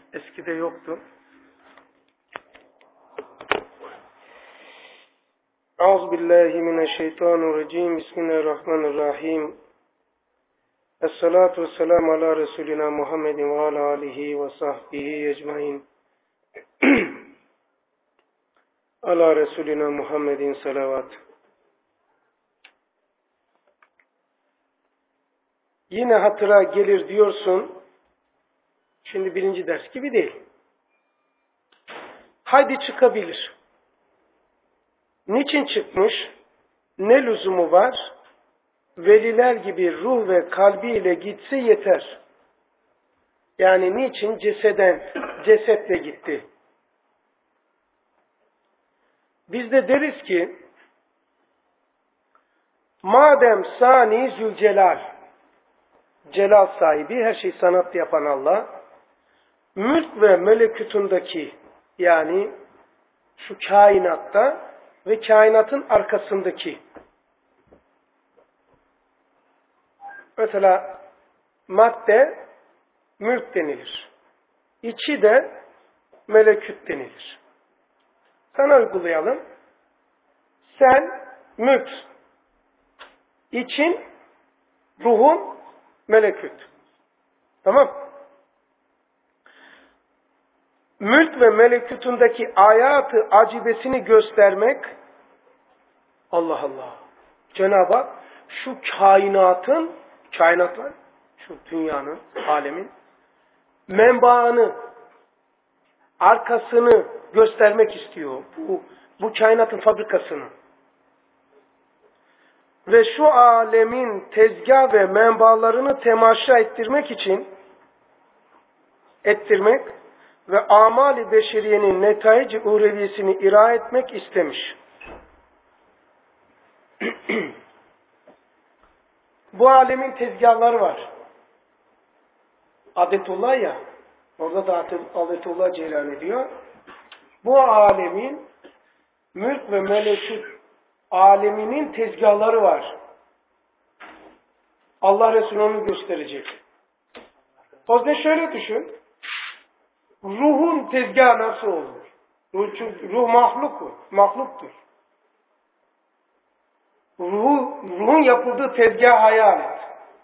Eskide yoktu. Euzubillahimineşşeytanirracim. Bismillahirrahmanirrahim. Esselatu vesselamu ala Resulina Muhammedin ve ala alihi ve sahbihi ecmain. Ala Resulina Muhammedin salavat. Yine hatıra gelir diyorsun. Şimdi birinci ders gibi değil. Haydi çıkabilir. Niçin çıkmış? Ne lüzumu var? Veliler gibi ruh ve kalbiyle gitse yeter. Yani niçin cesetle gitti? Biz de deriz ki, madem Sani Zülcelal, celal sahibi, her şeyi sanat yapan Allah, mülk ve melekutundaki, yani şu kainatta ve kainatın arkasındaki, mesela madde mülk denilir. İçi de melekut denilir. Sana uygulayalım. Sen mülk, için ruhun melekut. Tamam. Mülk ve melekutundaki ayatı acibesini göstermek, Allah Allah. Cenab-ı Hak şu kainatın, şu dünyanın, alemin menbaını, arkasını göstermek istiyor. Bu kainatın fabrikasını. Ve şu alemin tezgah ve menbalarını temaşa ettirmek ve amali beşeriyenin netaici uhreviyesini ira etmek istemiş. Bu alemin tezgahları var. Adetullah ya, orada da Adetullah cereyan ediyor. Bu alemin mülk ve melekut aleminin tezgahları var. Allah Resulü onu gösterecek. O yüzden şöyle düşün. Ruhun tezgahı nasıl olur? Ruh mahluktur. Ruhun yapıldığı tezgah hayal et.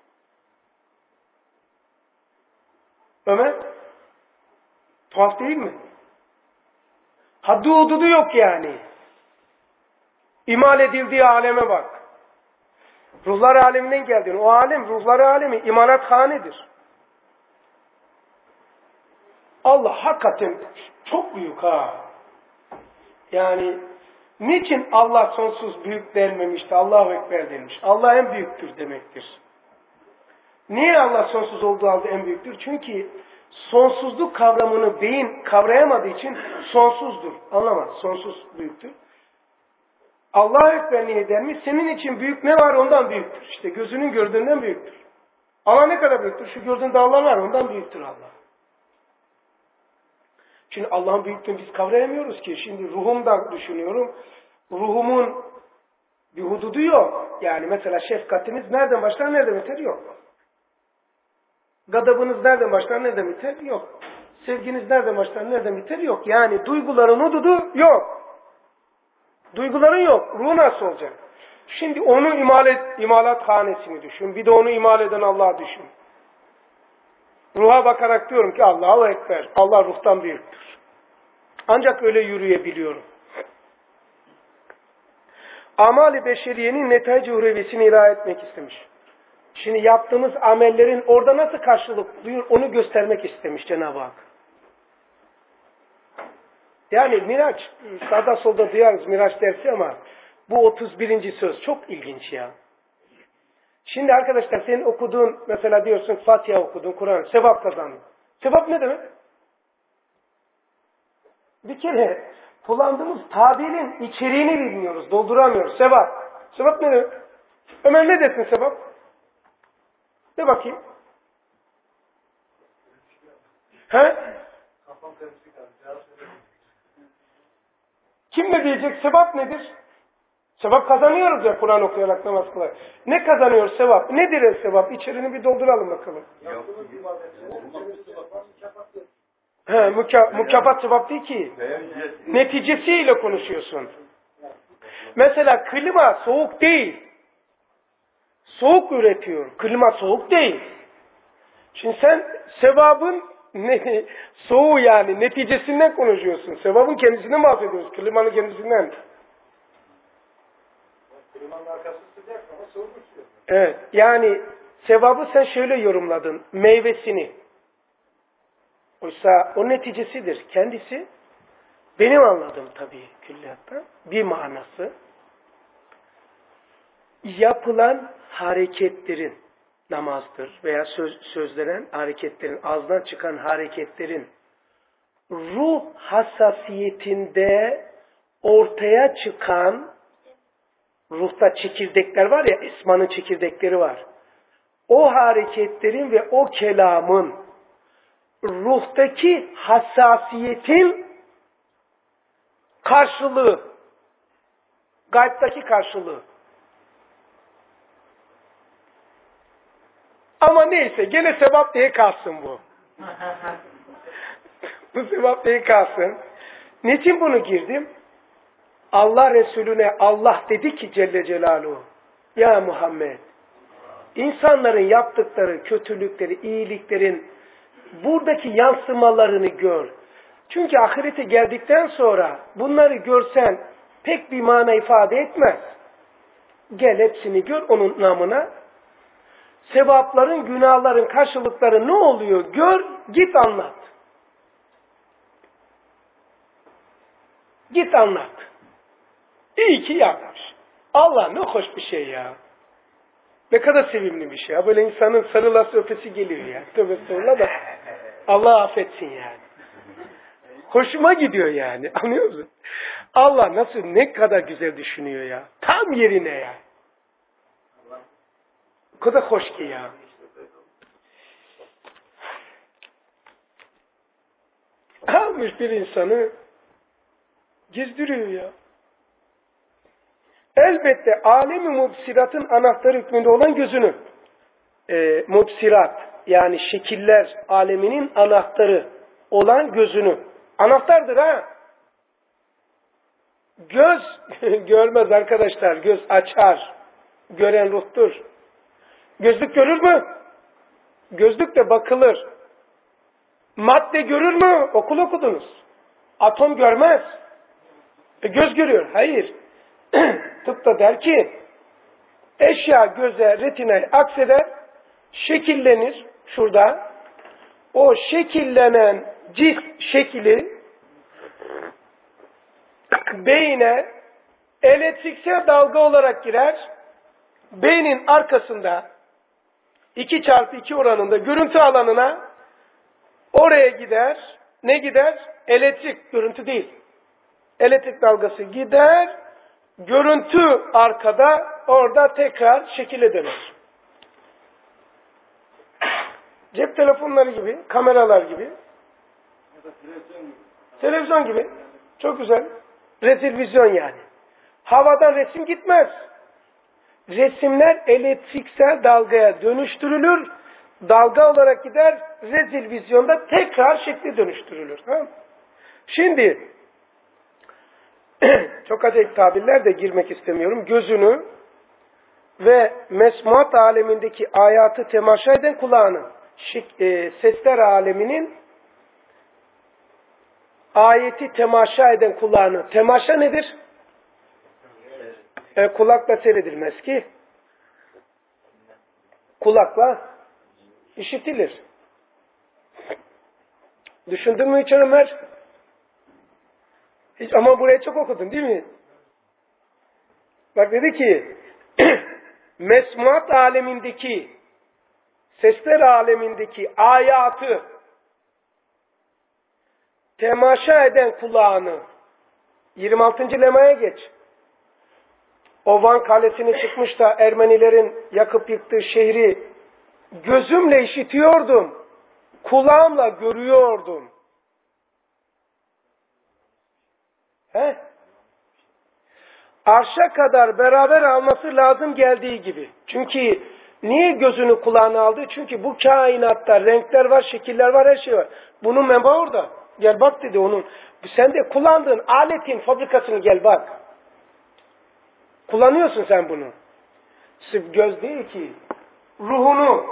Ömer, tuhaf değil mi? Haddi hududu yok yani. İmal edildiği aleme bak. Ruhlar aleminden geldiğin, o alem, ruhlar alemi imalathanedir. Allah hakikaten çok büyük ha. Yani niçin Allah sonsuz büyük denmemişti? Allahu Ekber denmiş. Allah en büyüktür demektir. Niye Allah sonsuz olduğu halde en büyüktür? Çünkü sonsuzluk kavramını beyin kavrayamadığı için sonsuzdur. Anlamaz. Sonsuz büyüktür. Allahu Ekber niye denmiş? Senin için büyük ne var ondan büyüktür. İşte gözünün gördüğünden büyüktür. Allah ne kadar büyüktür? Şu gördüğün dağlar var ondan büyüktür Allah. Şimdi Allah'ın büyüklüğünü biz kavrayamıyoruz ki. Şimdi ruhumdan düşünüyorum. Ruhumun bir hududu yok. Yani mesela şefkatiniz nereden başlar, nereden biter? Yok. Gadabınız nereden başlar, nereden biter? Yok. Sevginiz nereden başlar, nereden biter? Yok. Yani duyguların hududu yok. Duyguların yok. Ruh nasıl olacak? Şimdi onu imalathanesini düşün. Bir de onu imal eden Allah'ı düşün. Ruha bakarak diyorum ki Allahu Ekber. Allah ruhtan büyüktür. Ancak öyle yürüyebiliyorum. Amali beşeriyenin netaici uhreviyesini ira etmek istemiş. Şimdi yaptığımız amellerin orada nasıl karşılık buluyor onu göstermek istemiş Cenab-ı Hak. Yani Miraç, sağda solda duyarız Miraç dersi ama bu 31. söz çok ilginç ya. Şimdi arkadaşlar senin okuduğun, mesela diyorsun Fatiha okudun, Kur'an, sevap kazandın. Sevap ne demek? Bir kere kullandığımız tabirin içeriğini bilmiyoruz, dolduramıyoruz. Sevap. Sevap ne demek? Ömer ne desin sevap? De bakayım. He? Kim ne diyecek? Sevap nedir? Sevap kazanıyoruz ya Kur'an okuyarak, namaz kılarak. Ne kazanıyoruz sevap? Nedir sevap? İçerini bir dolduralım bakalım. Mükafat sevap değil ki. Neticesiyle konuşuyorsun. Mesela klima soğuk değil. Soğuk üretiyor. Klima soğuk değil. Şimdi sen sevabın soğuğu yani neticesinden konuşuyorsun. Sevabın kendisinden bahsediyoruz. Klimanın kendisinden. Klimanın arkası sıcak ama soğuk uçuyor. Evet. Yani sevabı sen şöyle yorumladın. Meyvesini. Oysa o neticesidir. Kendisi benim anladığım tabii külliyatta bir manası yapılan hareketlerin namazdır veya sözlenen hareketlerin, ağızdan çıkan hareketlerin ruh hassasiyetinde ortaya çıkan ruhta çekirdekler var ya, esmanın çekirdekleri var. O hareketlerin ve o kelamın ruhtaki hassasiyetin karşılığı, gaybtaki karşılığı. Ama neyse gene sevap diye kalsın bu. Bu sevap diye kalsın. Niçin bunu girdim? Allah Resulüne Allah dedi ki Celle Celaluhu, ya Muhammed, insanların yaptıkları kötülükleri, iyiliklerin buradaki yansımalarını gör. Çünkü ahirete geldikten sonra bunları görsen pek bir mana ifade etmez. Gel hepsini gör onun namına. Sevapların, günahların karşılıkları ne oluyor? Gör, git anlat. Git anlat. İyi ki yapmış. Allah ne hoş bir şey ya. Ne kadar sevimli bir şey ya. Böyle insanın sarılası öpesi geliyor ya. Tövbe estağfurullah da Allah affetsin yani. Hoşuma gidiyor yani. Anlıyor musun? Allah nasıl ne kadar güzel düşünüyor ya. Tam yerine ya. O kadar hoş ki ya. Almış bir insanı gezdiriyor ya. Elbette alemi mubsiratın anahtarı hükmünde olan gözünü. Mubsirat yani şekiller aleminin anahtarı olan gözünü. Anahtardır ha. Göz görmez arkadaşlar. Göz açar. Gören ruhtur. Gözlük görür mü? Gözlük de bakılır. Madde görür mü? Okul okudunuz. Atom görmez. Göz görüyor. Hayır. Tıp da der ki eşya göze, retinaya akseder, şekillenir şurada. O şekillenen cisim şekli beyne elektriksel dalga olarak girer. Beynin arkasında 2x2 oranında görüntü alanına oraya gider. Ne gider? Elektrik, görüntü değil. Elektrik dalgası gider. Görüntü arkada, orada tekrar şekile dönür. Cep telefonları gibi, kameralar gibi. Televizyon gibi. Çok güzel. Rezilvizyon yani. Havadan resim gitmez. Resimler elektriksel dalgaya dönüştürülür. Dalga olarak gider. Rezilvizyonda tekrar şekli dönüştürülür. Ha? Şimdi çok acayip tabirler de girmek istemiyorum. Gözünü ve mesmuat alemindeki ayatı temaşa eden kulağını, sesler aleminin ayeti temaşa eden kulağını. Temaşa nedir? Kulakla seyredilmez ki. Kulakla işitilir. Düşündün mü hiç Ömer? Hiç, ama buraya çok okudun değil mi? Bak dedi ki mesmuat alemindeki sesler alemindeki ayatı temaşa eden kulağını 26. lemaya geç. O Van Kalesi'ni çıkmış da Ermenilerin yakıp yıktığı şehri gözümle işitiyordum. Kulağımla görüyordum. He? Arşa kadar beraber alması lazım geldiği gibi. Çünkü Niye gözünü kulağına aldı? Çünkü bu kainatta renkler var, şekiller var, her şey var. Bunun menbaı orada. Gel bak dedi onun. Sen de kullandığın aletin fabrikasını gel bak. Kullanıyorsun sen bunu. Sırf göz değil ki. Ruhunu,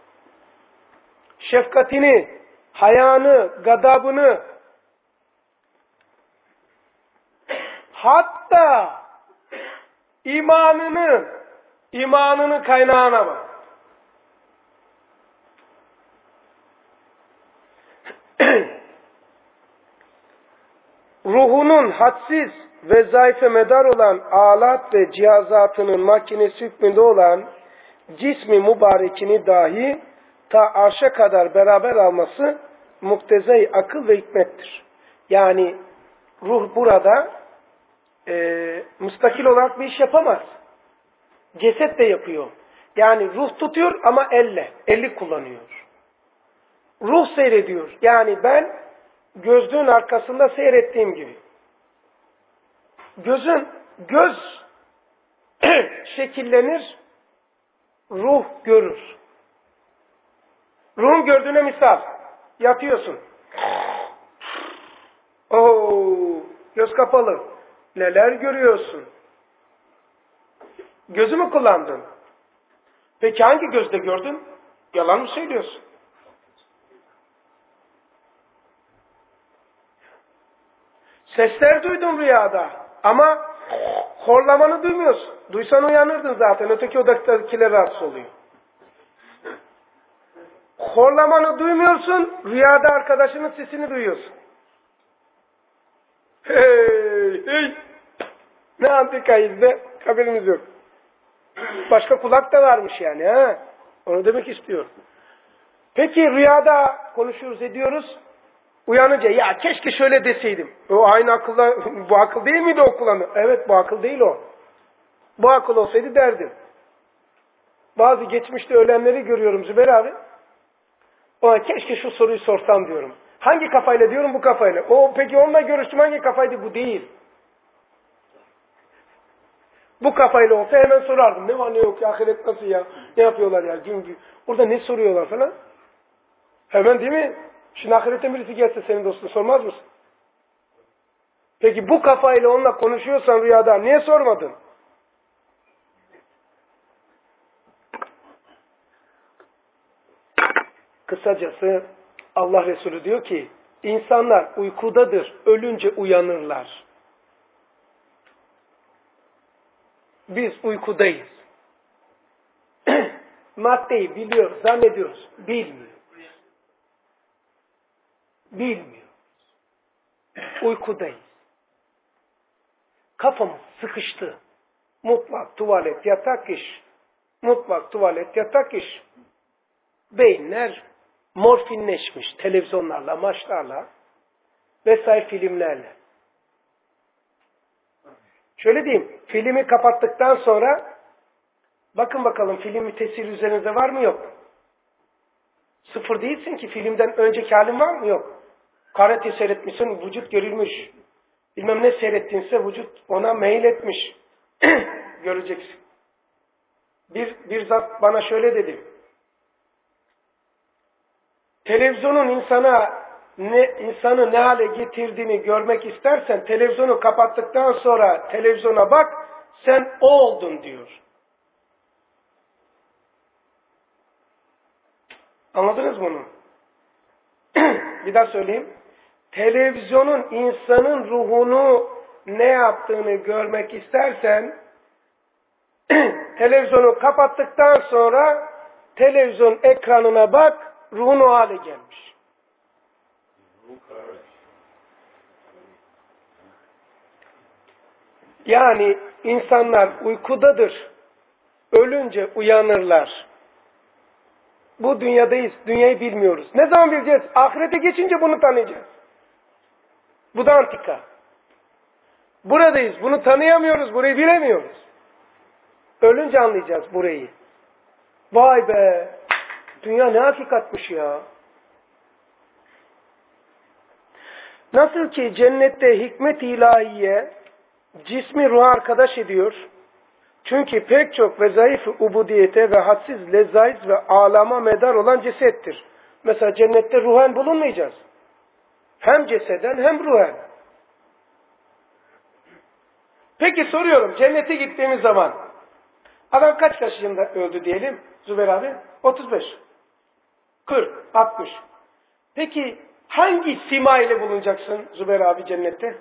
şefkatini, hayanı, gadabını, hatta imanının kaynağına bak. Ruhunun hadsiz ve zayıfe medar olan alat ve cihazatının makinesi hükmünde olan cismi mübarekini dahi ta arşa kadar beraber alması muktezai akıl ve hikmettir. Yani ruh burada müstakil olarak bir iş yapamaz. Ceset de yapıyor. Yani ruh tutuyor ama eli kullanıyor. Ruh seyrediyor. Yani ben gözlüğün arkasında seyrettiğim gibi. Göz şekillenir, ruh görür. Ruhun gördüğüne misal. Yatıyorsun. Göz kapalı. Neler görüyorsun? Gözü mü kullandın? Peki hangi gözle gördün? Yalan mı söylüyorsun? Sesler duydun rüyada ama horlamanı duymuyorsun. Duysan uyanırdın zaten. Öteki odadakiler rahatsız oluyor. Horlamanı duymuyorsun, rüyada arkadaşının sesini duyuyorsun. Hey! Ne antikayız be, haberimiz yok. Başka kulak da varmış yani ha. Onu demek istiyor. Peki rüyada konuşuyoruz, ediyoruz. Uyanınca ya keşke şöyle deseydim. O aynı akılda, bu akıl değil miydi o kullanı? Evet, bu akıl değil o. Bu akıl olsaydı derdim. Bazı geçmişte ölenleri görüyorum Zübeyir abi. Ona keşke şu soruyu sorsam diyorum. Hangi kafayla diyorum, bu kafayla. Peki onunla görüştüm, hangi kafaydı? Bu değil. Bu kafayla olsa hemen sorardım. Ne var ne yok ya, ahiret nasıl ya? Ne yapıyorlar ya? Gün. Orada ne soruyorlar falan? Hemen değil mi? Şimdi ahirete birisi gelse senin dostun sormaz mısın? Peki bu kafayla onunla konuşuyorsan rüyada niye sormadın? Kısacası Allah Resulü diyor ki insanlar uykudadır, ölünce uyanırlar. Biz uykudayız. Maddeyi biliyoruz, zannediyoruz. Bilmiyor. Uykudayız. Kafamız sıkıştı. Mutfak, tuvalet, yatak iş. Mutfak, tuvalet, yatak iş. Beyinler morfinleşmiş televizyonlarla, maçlarla vesaire filmlerle. Şöyle diyeyim, filmi kapattıktan sonra bakın bakalım filmin tesiri üzerinizde var mı yok? Sıfır değilsin ki, filmden önceki halin var mı yok? Karate seyretmişsin, vücut görülmüş. Bilmem ne seyrettinse vücut ona meyil etmiş. Göreceksin. Bir zat bana şöyle dedi. Televizyonun insanı ne hale getirdiğini görmek istersen televizyonu kapattıktan sonra televizyona bak, sen o oldun diyor. Anladınız mı bunu? Bir daha söyleyeyim. Televizyonun insanın ruhunu ne yaptığını görmek istersen televizyonu kapattıktan sonra televizyon ekranına bak, ruhun o hale gelmiş. Yani insanlar uykudadır. Ölünce uyanırlar. Bu dünyadayız. Dünyayı bilmiyoruz. Ne zaman bileceğiz? Ahirete geçince bunu tanıyacağız. Bu da antika. Buradayız. Bunu tanıyamıyoruz. Burayı bilemiyoruz. Ölünce anlayacağız burayı. Vay be! Dünya ne hakikatmiş ya. Nasıl ki cennette hikmet ilahiye cismi ruha arkadaş ediyor, Çünkü pek çok ve zayıf ubudiyete ve hadsiz lezzaiz ve alama medar olan cesettir. Mesela cennette ruhen bulunmayacağız. Hem ceseden hem ruhen. Peki soruyorum, cennete gittiğimiz zaman adam kaç yaşında öldü diyelim Zübeyir abi? 35, 40, 60. Peki hangi sima ile bulunacaksın Zübeyir abi cennette?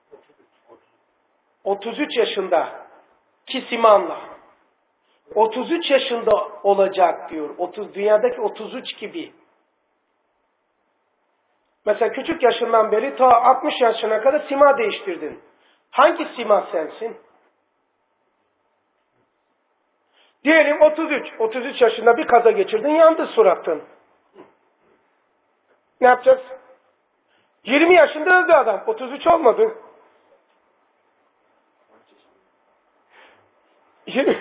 33 yaşında ki simanla. 33 yaşında olacak diyor. Dünyadaki 33 gibi. Mesela küçük yaşından beri ta 60 yaşına kadar sima değiştirdin. Hangi sima sensin? Diyelim 33 yaşında bir kaza geçirdin, yandı suratın. Ne yapacaksın? 20 yaşında öldü adam, 33 olmadı. 20.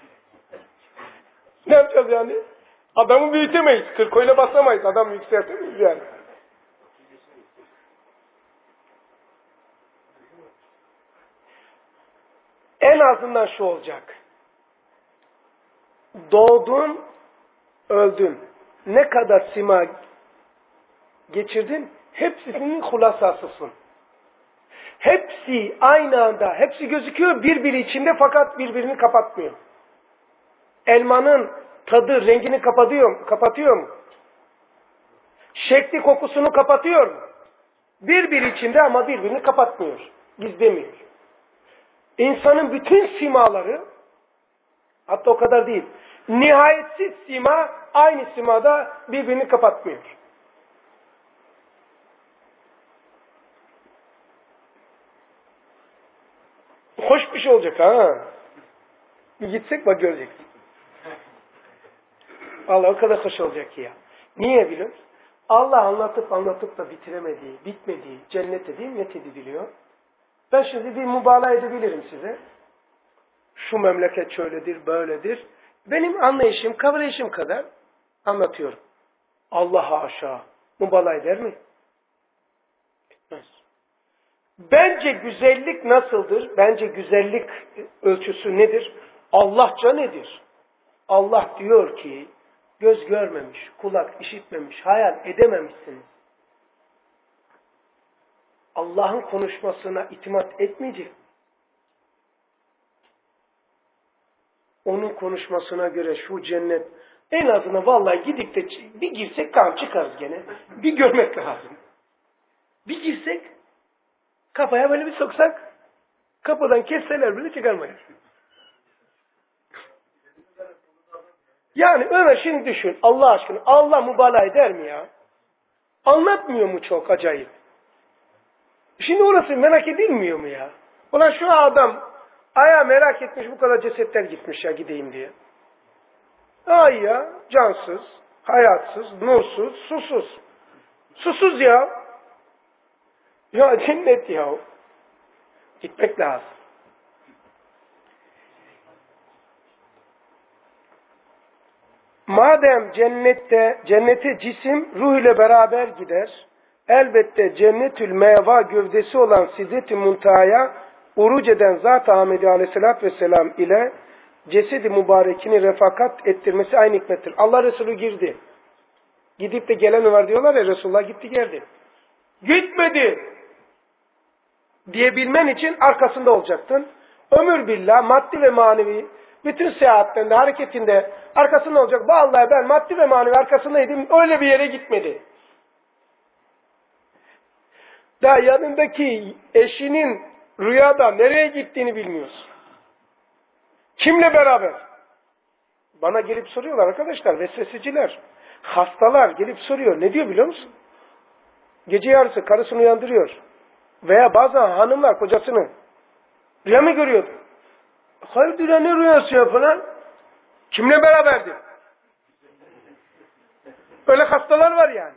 Ne yapacağız yani? Adamı büyütemeyiz, 40 ile basamayız, adam yükseltemeyiz yani. En azından şu olacak. Doğdun, öldün. Ne kadar sima geçirdin, hepsinin hulasasısın. Hepsi aynı anda, hepsi gözüküyor birbiri içinde fakat birbirini kapatmıyor. Elmanın tadı, rengini kapatıyor mu? Şekli, kokusunu kapatıyor mu? Birbiri içinde ama birbirini kapatmıyor, gizlemiyor. İnsanın bütün simaları, hatta o kadar değil, nihayetsiz sima aynı simada birbirini kapatmıyor. Hoş bir şey olacak ha. Bir gitsek bak göreceksin. Allah o kadar hoş olacak ki ya. Niye biliyor musun? Allah anlatıp da bitiremediği, bitmediği, cennet dediği net ediliyor. Ben şimdi bir mübalağa edebilirim size. Şu memleket şöyledir, böyledir. Benim anlayışım, kavrayışım kadar anlatıyorum. Allah haşa. Mübalağa eder mi? Etmez. Bence güzellik nasıldır? Bence güzellik ölçüsü nedir? Allahça nedir? Allah diyor ki, göz görmemiş, kulak işitmemiş, hayal edememişsiniz. Allah'ın konuşmasına itimat etmeyecek. Onun konuşmasına göre şu cennet, en azından vallahi gidip de bir girsek kan çıkarız gene. Bir görmek lazım. Bir girsek, kafaya böyle bir soksak, kapıdan kesseler bile çıkarmayız. Yani Ömer şimdi düşün, Allah aşkına, Allah mübalağa eder mi ya? Anlatmıyor mu çok acayip? Şimdi orası merak edilmiyor mu ya? Ulan şu adam aya merak etmiş, bu kadar cesetler gitmiş ya gideyim diye. Ay ya, cansız, hayatsız, nursuz, susuz. Susuz ya. Ya cennet ya. Gitmek lazım. Madem cennete cisim ruh ile beraber gider, elbette cennetül meva gövdesi olan Sidret-i Muntaha'ya uruc eden Zat-ı Ahmedi Aleyhisselatü Vesselam ile cesedi mübarekini refakat ettirmesi aynı hikmettir. Allah Resulü girdi. Gidip de gelen var diyorlar ya, Resulullah gitti geldi. Gitmedi diyebilmen için arkasında olacaktın. Ömür billah maddi ve manevi bütün seyahatlerinde, hareketinde arkasında olacak. Vallahi ben maddi ve manevi arkasındaydım, öyle bir yere gitmedi. Daha yanındaki eşinin rüyada nereye gittiğini bilmiyorsun. Kimle beraber? Bana gelip soruyorlar arkadaşlar, vesveseciler, hastalar gelip soruyor. Ne diyor biliyor musun? Gece yarısı karısını uyandırıyor. Veya bazen hanımlar kocasını. Rüya mı görüyordu? Hayırdır ya, ne rüyası ya falan? Kimle beraberdi? Öyle hastalar var yani.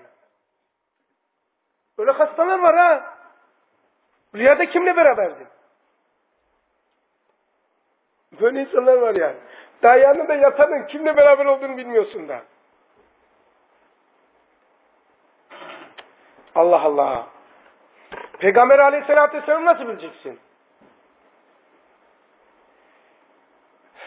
Öyle hastalar var ha. Rüyada kimle beraberdi? Böyle insanlar var yani. Daha yanında yatanın kimle beraber olduğunu bilmiyorsun da. Allah Allah. Peygamber Aleyhisselatü Vesselam nasıl bileceksin?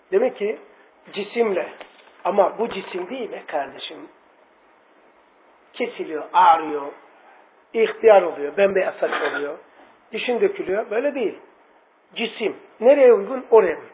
Demek ki cisimle, ama bu cisim değil be kardeşim. Kesiliyor, ağrıyor, ihtiyar oluyor, bembeyaz saç oluyor, dişin dökülüyor. Böyle değil. Cisim. Nereye uygun? Oraya uygun.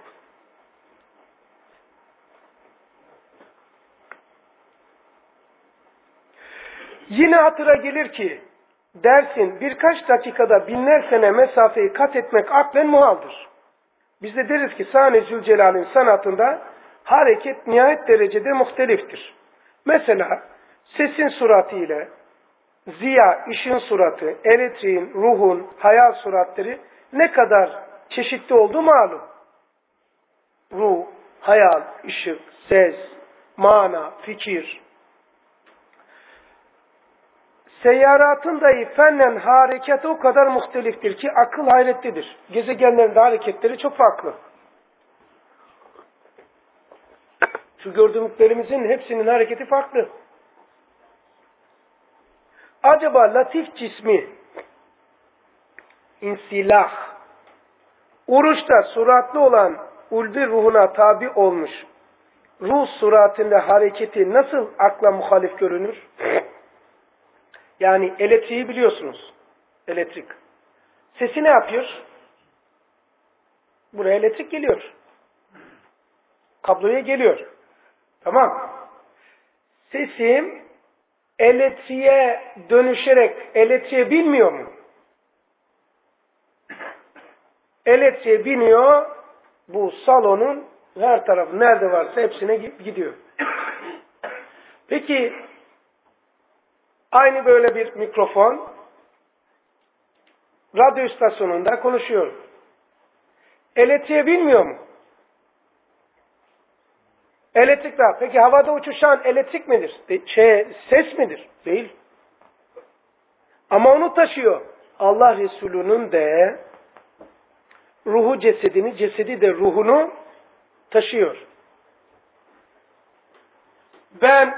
Yine hatıra gelir ki dersin birkaç dakikada binler sene mesafeyi kat etmek aklen muhaldır. Biz de deriz ki Sani Zülcelal'in sanatında hareket nihayet derecede muhteliftir. Mesela sesin suratı ile ziya, ışın suratı, elektriğin, ruhun, hayal suratları ne kadar çeşitli olduğu malum. Ruh, hayal, ışık, ses, mana, fikir. Seyyaratın dahi fennen hareketi o kadar muhteliftir ki akıl hayretlidir. Gezegenlerin de hareketleri çok farklı. Şu gördüklerimizin hepsinin hareketi farklı. Acaba latif cismi, insilah, uruşta suratlı olan ulvi ruhuna tabi olmuş ruh suratinde hareketi nasıl akla muhalif görünür? Yani elektriği biliyorsunuz. Elektrik. Sesi ne yapıyor? Buraya elektrik geliyor. Kabloya geliyor. Tamam. Sesim elektriğe dönüşerek elektriğe binmiyor mu? Elektriğe biniyor. Bu salonun her tarafı nerede varsa hepsine gidiyor. Peki aynı böyle bir mikrofon radyo istasyonunda konuşuyor. Elektriğe binmiyor mu? Elektrik var. Peki havada uçuşan elektrik midir? Ses midir? Değil. Ama onu taşıyor. Allah Resulü'nün de ruhu cesedini, cesedi de ruhunu taşıyor. Ben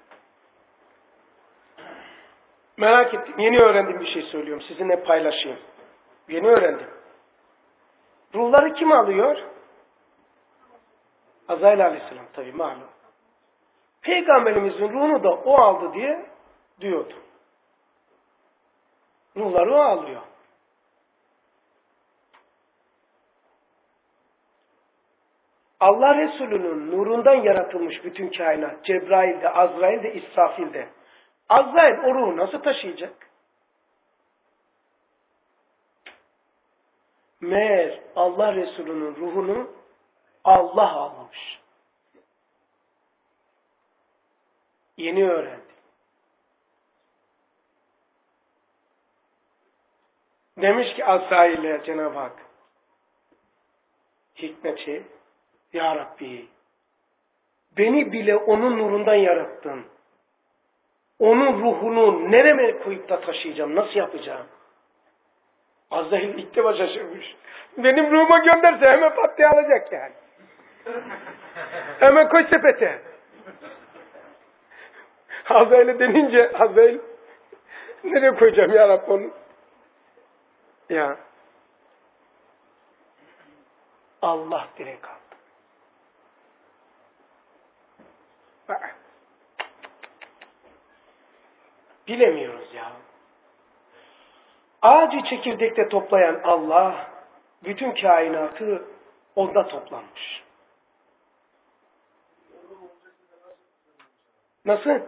merak ettim. Yeni öğrendiğim bir şey söylüyorum. Sizinle paylaşayım. Yeni öğrendim. Ruhları kim alıyor? Azrail Aleyhisselam tabii malum. Peygamberimizin ruhunu da o aldı diye diyordu. Ruhları o alıyor. Allah Resulü'nün nurundan yaratılmış bütün kainat. Cebrail de, Azrail de, İsrafil de. Azrail o ruhu nasıl taşıyacak? Meğer Allah Resulü'nün ruhunu Allah almış. Yeni öğrendim. Demiş ki Azrail'e Cenab-ı Hak, hikmeti, Ya Rabbi, beni bile onun nurundan yarattın. Onun ruhunu nereme koyup da taşıyacağım, nasıl yapacağım? Azrail ilk defa şaşırmış. Benim ruhuma gönderse hemen pat diye alacak yani. Hemen koy sepete. Azrail'e denince Azrail nereye koyacağım ya Rabbi onu? Ya Allah direkt aldı. Bilemiyoruz ya. Ağacı çekirdekte toplayan Allah bütün kainatı onda toplanmış. Nasıl?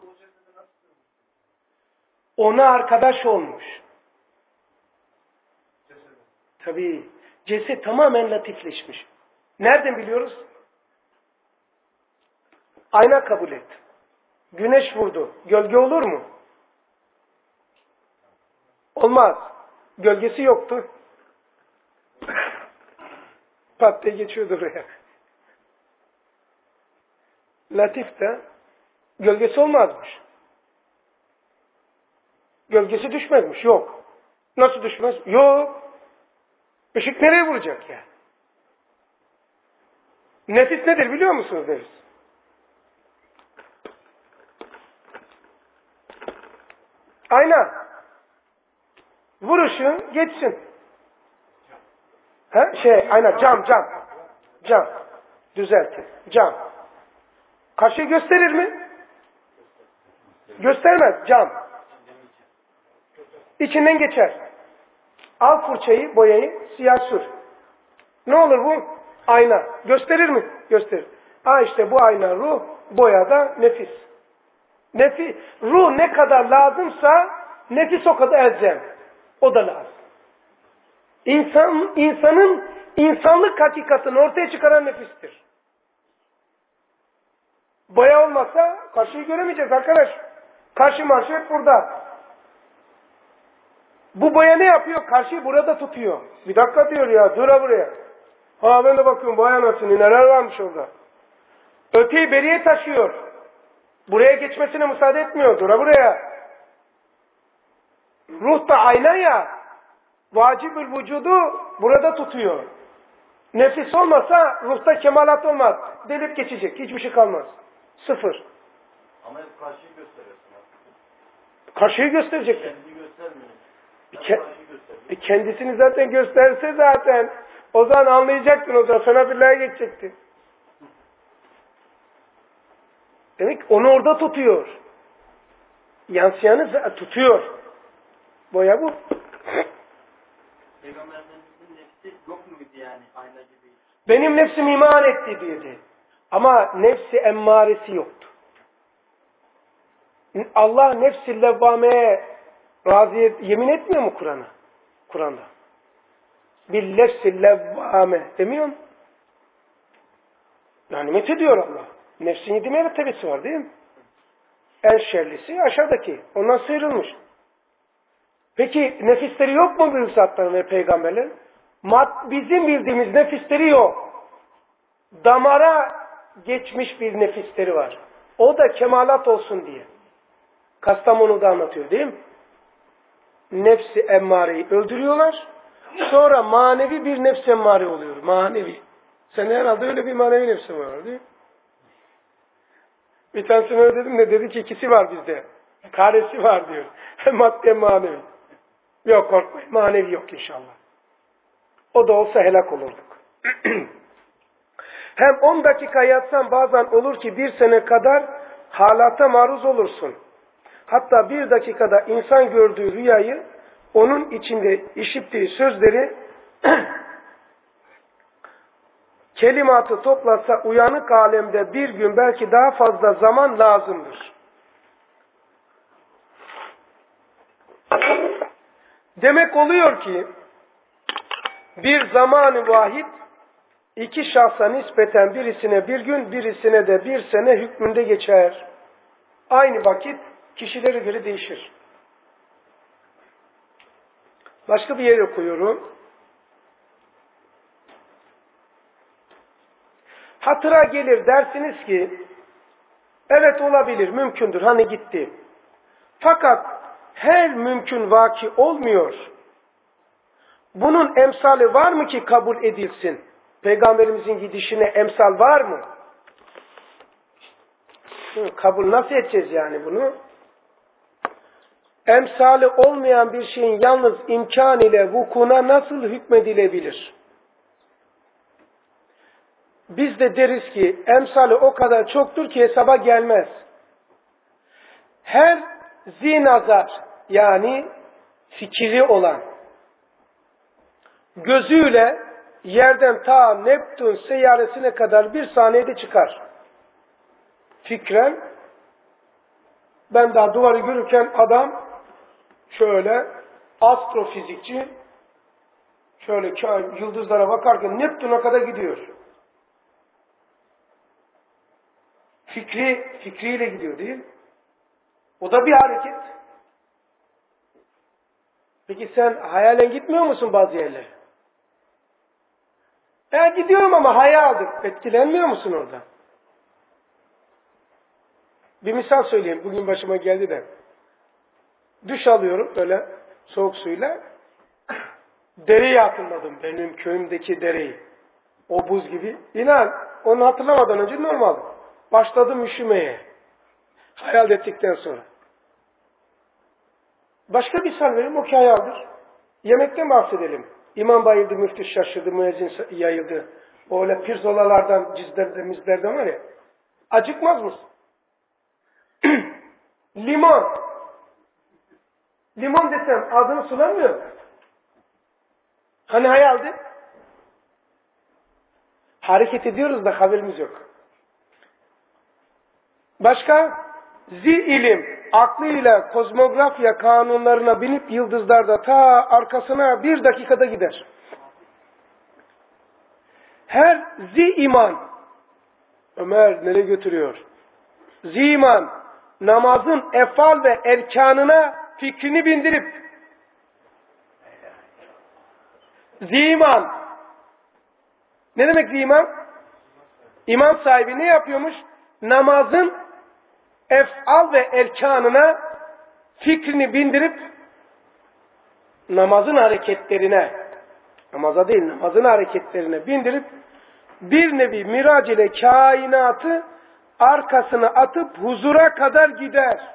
Ona arkadaş olmuş. Tabii. Ceset tamamen latifleşmiş. Nereden biliyoruz? Ayna kabul et. Güneş vurdu. Gölge olur mu? Olmaz. Gölgesi yoktu. Pat diye geçiyordu oraya. Latif de gölgesi olmazmış. Gölgesi düşmezmiş. Yok. Nasıl düşmez? Yok. Işık nereye vuracak yani? Nefis nedir biliyor musunuz deriz? Ayna. Vuruşun geçsin. Ha? Ayna cam. Düzeltin. Cam. Kaşığı gösterir mi? Göstermez. Cam. İçinden geçer. Al fırçayı, boyayı, siyah sür. Ne olur bu? Ayna. Gösterir mi? Gösterir. İşte bu ayna ruh, boyada nefis. Ruh ne kadar lazımsa nefis o kadar elzem. O da lazım. İnsanın insanlık hakikatini ortaya çıkaran nefistir. Boya olmasa karşıyı göremeyeceğiz arkadaş. Karşı marşı hep burada. Bu boya ne yapıyor? Karşıyı burada tutuyor. Bir dakika diyor ya, dur buraya. Ben de bakıyorum boya nasıl, neler varmış orada. Öteyi beriye taşıyor. Buraya geçmesine müsaade etmiyor. Dur buraya. Ruh da ayna ya. Vacibül vücudu burada tutuyor. Nefis olmasa ruhta kemalat olmaz. Delip geçecek. Hiçbir şey kalmaz. Sıfır. Ama hep karşıyı gösteriyorsun. Karşıyı gösterecek. Kendini göstermiyor. Kendisini zaten gösterse zaten o zaman anlayacaktın, o zaman sana billahi geçecekti. Demek ki onu orada tutuyor. Yansıyanı tutuyor. Boya bu. Peygamber Efendimiz'in nefsi yok muydu yani ayna gibi? Benim nefsim iman etti dedi. Ama nefsi emmaresi yoktu. Allah nefsi levvameye raziyet yemin etmiyor mu Kur'an'da? Bil nefsi levvame demiyor mu? Yani met ediyor Allah. Nefsin 7 mertebesi var değil mi? En şerlisi aşağıdaki. Ondan sıyrılmış. Peki nefisleri yok mu büyük zatların ve peygamberlerin? Bizim bildiğimiz nefisleri yok. Damara geçmiş bir nefisleri var. O da kemalat olsun diye. Kastamonu'da anlatıyor değil mi? Nefsi emmareyi öldürüyorlar. Sonra manevi bir nefs emmare oluyor. Manevi. Sen herhalde öyle bir manevi nefsin var değil mi? Bir tanesini öyle dedim de dedi ki ikisi var bizde. Karesi var diyor. Madde manevi. Yok korkmayın. Manevi yok inşallah. O da olsa helak olurduk. Hem 10 dakika yatsan bazen olur ki 1 sene kadar halata maruz olursun. Hatta 1 dakikada insan gördüğü rüyayı, onun içinde işittiği sözleri kelimatı toplasa uyanık alemde 1 gün belki daha fazla zaman lazımdır. Demek oluyor ki bir zaman-ı vahid 2 şahsa nispeten birisine 1 gün, birisine de 1 sene hükmünde geçer. Aynı vakit kişilere göre değişir. Başka bir yere koyuyorum. Hatıra gelir dersiniz ki evet olabilir, mümkündür, hani gitti. Fakat her mümkün vaki olmuyor. Bunun emsali var mı ki kabul edilsin? Peygamberimizin gidişine emsal var mı? Kabul nasıl edeceğiz yani bunu? Emsali olmayan bir şeyin yalnız imkan ile vukuna nasıl hükmedilebilir? Biz de deriz ki emsali o kadar çoktur ki hesaba gelmez. Her zinazar yani fikri olan gözüyle yerden ta Neptün seyyaresine kadar 1 saniyede çıkar. Fikren ben daha duvarı görürken adam şöyle astrofizikçi şöyle yıldızlara bakarken Neptün'e kadar gidiyor. Fikriyle gidiyor değil mi? O da bir hareket. Peki sen hayalen gitmiyor musun bazı yerlere? Ben gidiyorum ama hayaldir. Etkilenmiyor musun orada? Bir misal söyleyeyim. Bugün başıma geldi de. Duş alıyorum böyle soğuk suyla. Dereyi hatırladım. Benim köyümdeki dereyi. O buz gibi. İnan onu hatırlamadan önce normal. Başladım üşümeye. Hayal ettikten sonra. Başka bir misal vereyim. O ki hayaldir. Yemekten bahsedelim. İmam bayıldı, müftü şaşırdı, müezzin yayıldı. öyle pirzolalardan, cizlerden var ya. Acıkmaz mısın? Limon. Limon desem ağzını sulamıyor mu? Hani hayaldi? Hareket ediyoruz da haberimiz yok. Başka? Ilim, aklıyla kozmografya kanunlarına binip yıldızlarda ta arkasına 1 dakikada gider. Her iman, Ömer nereye götürüyor? İman, namazın efal ve erkanına fikrini bindirip, iman, ne demek iman? İman sahibi ne yapıyormuş? Namazın efal ve erkanına fikrini bindirip namazın hareketlerine, namaza değil namazın hareketlerine bindirip bir nevi mirac ile kainatı arkasına atıp huzura kadar gider.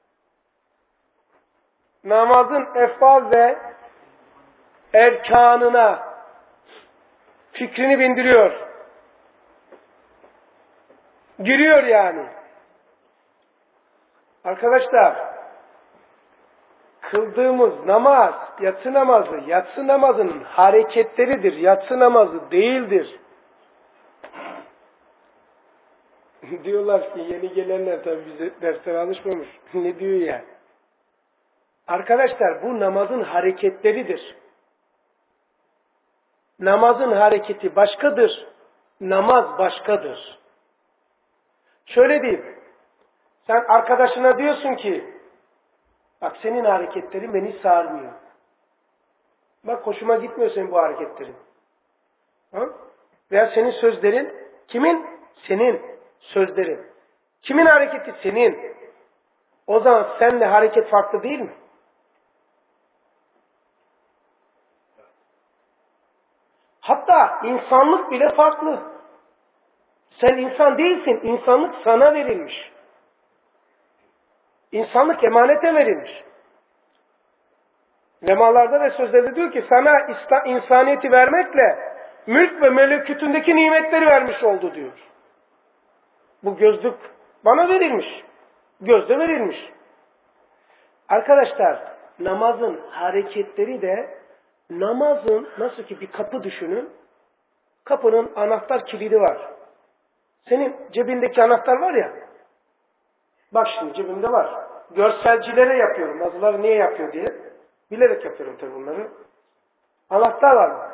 Namazın efal ve erkanına fikrini bindiriyor. Giriyor yani. Arkadaşlar, kıldığımız namaz, yatsı namazının hareketleridir. Yatsı namazı değildir. Diyorlar ki yeni gelenler tabii bize derslere alışmamış. Ne diyor ya? Arkadaşlar bu namazın hareketleridir. Namazın hareketi başkadır. Namaz başkadır. Şöyle diyeyim. Sen arkadaşına diyorsun ki bak senin hareketlerin beni sarmıyor. Bak hoşuma gitmiyor senin bu hareketlerin. Ha? Veya senin sözlerin kimin? Senin sözlerin. Kimin hareketi? Senin. O zaman seninle hareket farklı değil mi? Hatta insanlık bile farklı. Sen insan değilsin. İnsanlık sana verilmiş. İnsanlık emanete verilmiş. Lemalarda ve sözlerde diyor ki sana insaniyeti vermekle mülk ve melekutundaki nimetleri vermiş oldu diyor. Bu gözlük bana verilmiş. Gözde verilmiş. Arkadaşlar namazın hareketleri de namazın nasıl ki bir kapı düşünün. Kapının anahtar kilidi var. Senin cebindeki anahtar var ya. Bak şimdi cebimde var. Görselcilere yapıyorum. Bazıları niye yapıyor diye. Bilerek yapıyorum tabii bunları. Anahtar var.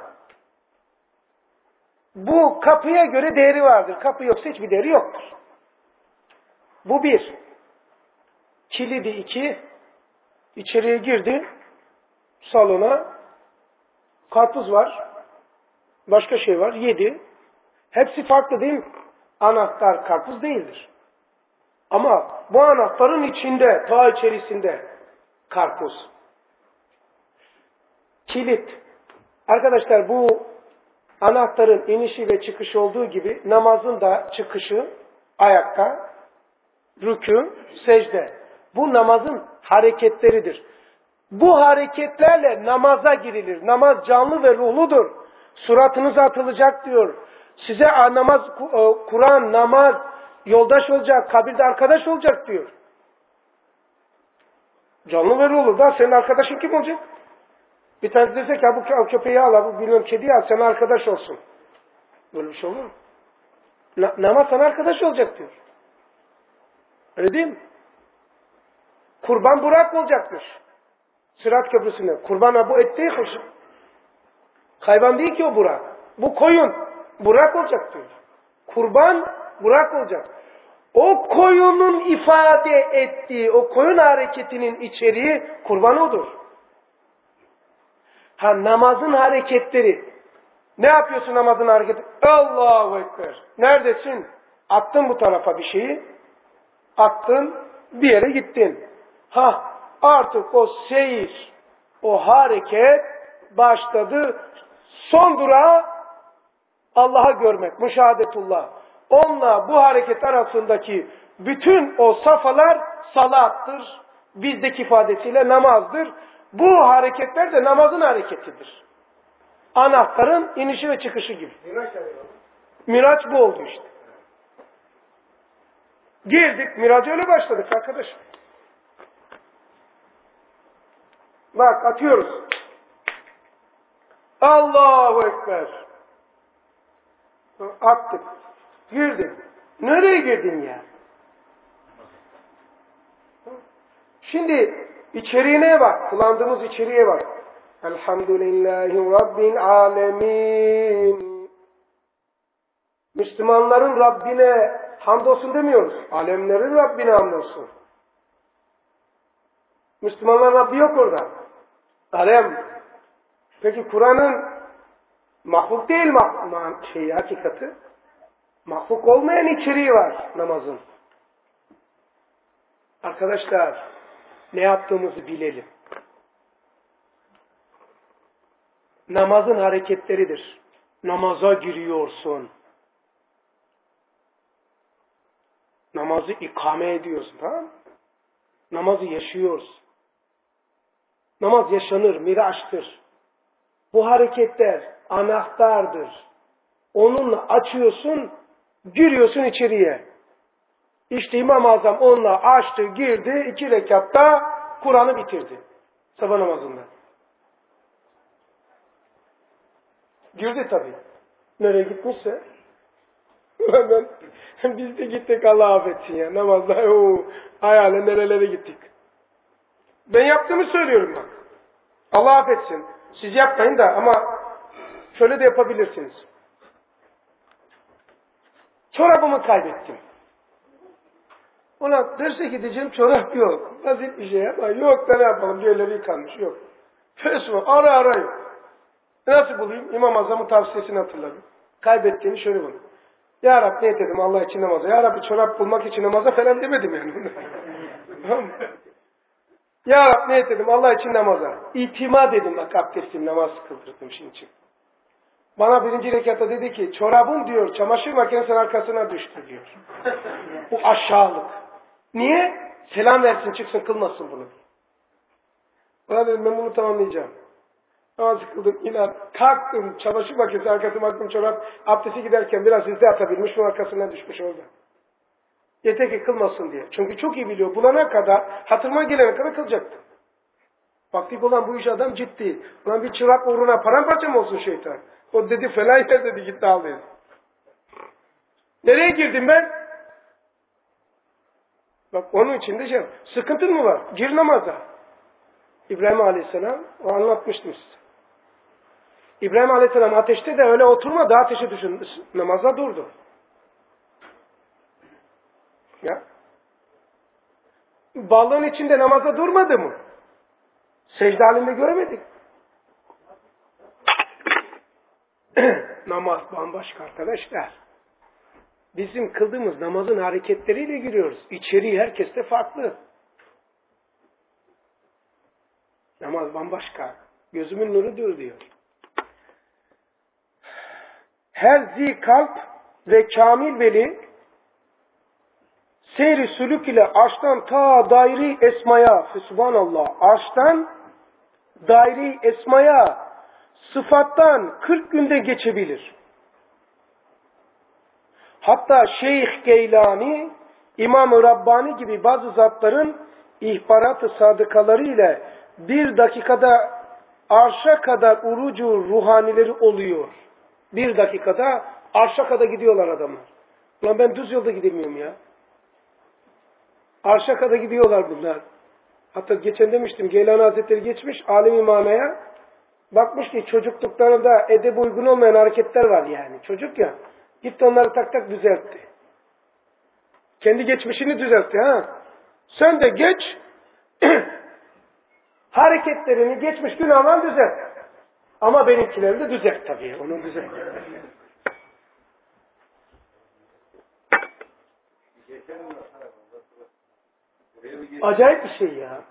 Bu kapıya göre değeri vardır. Kapı yoksa hiçbir değeri yoktur. Bu bir. Kilidi 2. İçeriye girdi. Salona. Karpuz var. Başka şey var. 7. Hepsi farklı değil mi? Anahtar karpuz değildir. Ama bu anahtarın içinde, ta içerisinde karpuz. Kilit. Arkadaşlar bu anahtarın inişi ve çıkışı olduğu gibi namazın da çıkışı ayakta, rükû, secde. Bu namazın hareketleridir. Bu hareketlerle namaza girilir. Namaz canlı ve ruhludur. Suratınıza atılacak diyor. Size namaz, Kur'an, namaz yoldaş olacak, kabirde arkadaş olacak diyor. Canlı ve ruhlu da senin arkadaşın kim olacak? Bir tanesi dese ki bu köpeği al, bu bilmem kediyi al, sana arkadaş olsun. Böyle bir şey olur mu? Namaz sana arkadaş olacak diyor. Öyle değil mi? Kurban Burak olacakmış. Sırat Köprüsü'nde. Kurban bu et değil hoş. Hayvan değil ki o Burak. Bu koyun. Burak olacak diyor. Kurban Burak olacak. O koyunun ifade ettiği, o koyun hareketinin içeriği kurban odur. Namazın hareketleri. Ne yapıyorsun namazın hareketi? Allahu Ekber. Neredesin? Attın bu tarafa bir şeyi. Attın, bir yere gittin. Artık o seyir, o hareket başladı. Son durağı Allah'a görmek, müşahadetullah. Onunla bu hareket arasındaki bütün o safhalar salattır. Bizdeki ifadesiyle namazdır. Bu hareketler de namazın hareketidir. Anahtarın inişi ve çıkışı gibi. Miraç bu oldu işte. Girdik, miraca öyle başladık arkadaş. Bak atıyoruz. Allahu Ekber. Attık. Girdik. Nereye girdin ya? Şimdi içeriğine bak. Kullandığımız içeriğe bak. Elhamdülillahi Rabbil alemin. Müslümanların Rabbine hamdolsun demiyoruz. Alemlerin Rabbine hamdolsun. Müslümanların Rabbi yok orada. Alem. Peki Kur'an'ın mahluk değil hakikati. Mahluk olmayan içeriği var namazın. Arkadaşlar ne yaptığımızı bilelim. Namazın hareketleridir. Namaza giriyorsun. Namazı ikame ediyorsun. Tamam mı? Namazı yaşıyoruz. Namaz yaşanır, miraçtır. Bu hareketler anahtardır. Onunla açıyorsun, giriyorsun içeriye. İşte İmam-ı Azam onunla açtı, girdi, 2 rekatta Kur'an'ı bitirdi. Sabah namazında. Girdi tabii. Nereye gitmişse. Biz de gittik, Allah affetsin ya. Namazda hayale nerelere gittik. Ben yaptığımı söylüyorum bak. Allah affetsin. Siz yapmayın da ama şöyle de yapabilirsiniz. Çorabımı kaybettim. Ona derse gideceğim, çorap yok. Basit bir şey ama yok da ne yapalım, yerleri yıkanmış, yok. Facebook ara yok. Nasıl bulayım? İmam Azam'ın tavsiyesini hatırladım. Kaybettiğini şöyle buldum. Ya Rabbi ne dedim Allah için namaza? Ya Rabbi çorap bulmak için namaza falan demedim yani. Tamam mı? Ya Rabbi ne dedim Allah için namaza? İtima dedim bak abdestim, namaz kıldırdım şimdi çıktım. Bana 1. rekatta dedi ki çorabın diyor çamaşır makinesinin arkasına düştü diyor. Bu aşağılık. Niye? Selam versin çıksın kılmasın bunu. Bana dedim ben bunu tamamlayacağım. Namaz kıldım yine kalktım çamaşır makinesi arkasına baktım çorap abdesti giderken biraz hızlı atabilmiş bunun arkasına düşmüş orada. Yeter ki kılmasın diye. Çünkü çok iyi biliyor bulana kadar hatırıma gelene kadar kılacaktı. Baktık olan bu iş adam ciddi. Ulan bir çırak uğruna paramparça mı olsun şeytan? O dedi falan yer dedi gitti al dedi. Nereye girdim ben? Bak onun içinde şey sıkıntın mı var? Gir namaza. İbrahim Aleyhisselam o anlatmıştım size. İbrahim Aleyhisselam ateşte de öyle oturmadı ateşe düşün. Namaza durdu. Ya. Balığın içinde namaza durmadı mı? Secde halinde göremedik. Namaz bambaşka arkadaşlar. Bizim kıldığımız namazın hareketleriyle giriyoruz. İçeriği herkeste farklı. Namaz bambaşka. Gözümün nurudur diyor. Her kalp ve kamil veli seyri sülük ile arştan ta daire-i esmaya, subhanallah, arştan daire-i esmaya sıfattan 40 günde geçebilir. Hatta Şeyh Geylani, İmam-ı Rabbani gibi bazı zatların ihbarat-ı sadıkaları ile 1 dakikada arşa kadar urucu ruhanileri oluyor. 1 dakikada arşa kadar gidiyorlar adamlar. Ulan ben düz yolda gidemiyorum ya. Arşa kadar gidiyorlar bunlar. Hatta geçen demiştim Geylani Hazretleri geçmiş alem-i manaya. Bakmış ki çocukluklarında edebe uygun olmayan hareketler var yani. Çocuk ya. Gitti onları tak tak düzeltti. Kendi geçmişini düzeltti ha. Sen de geç. Hareketlerini geçmiş günahlarını düzelt. Ama benimkileri de düzelt tabii. Onu düzelt. Acayip bir şey ya.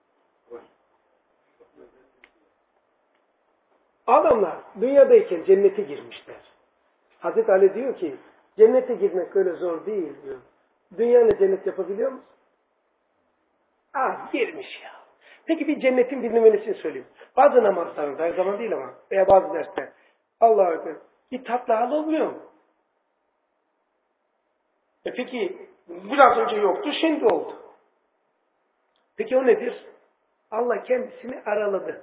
Adamlar dünyadayken cennete girmişler. Hazreti Ali diyor ki cennete girmek öyle zor değil diyor. Dünyanın cennet yapabiliyor musun? Girmiş ya. Peki bir cennetin bir numarasını söyleyeyim. Bazı namazlarında her zaman değil ama veya bazı dersler Allah'a emanet bir tatlı hal olmuyor mu? Peki biraz önce yoktu, şimdi oldu. Peki o nedir? Allah kendisini araladı.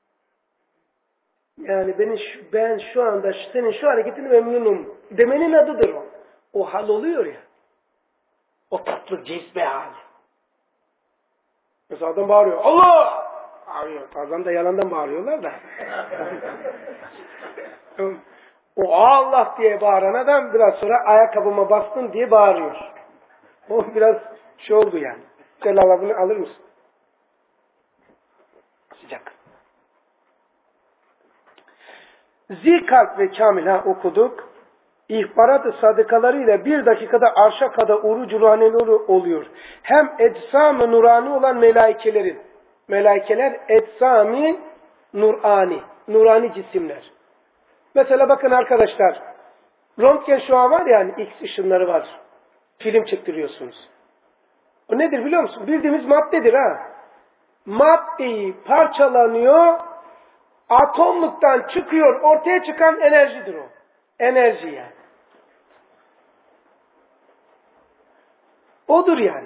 Yani ben şu anda senin şu hareketini memnunum demenin adıdır o. O hal oluyor ya. O tatlı cezbe hali. Mesela adam bağırıyor. Allah! Bazen de yalandan bağırıyorlar da. O Allah diye bağıran adam biraz sonra ayakkabıma bastın diye bağırıyor. O biraz şey oldu yani. Selalabını alır mısın? Sıcak. Zilkalp ve Kamil okuduk. İhbarat-ı sadıkalarıyla bir dakikada arşa kadar orucu ruhaneli oluyor. Hem eczam-ı nurani olan melaikeler eczam-ı nurani cisimler. Mesela bakın arkadaşlar, röntgen şu an var ya, hani X ışınları var. Film çektiriyorsunuz. O nedir biliyor musun? Bildiğimiz maddedir ha. Maddeyi parçalanıyor, atomluktan çıkıyor, ortaya çıkan enerjidir o. Enerji yani. Odur yani.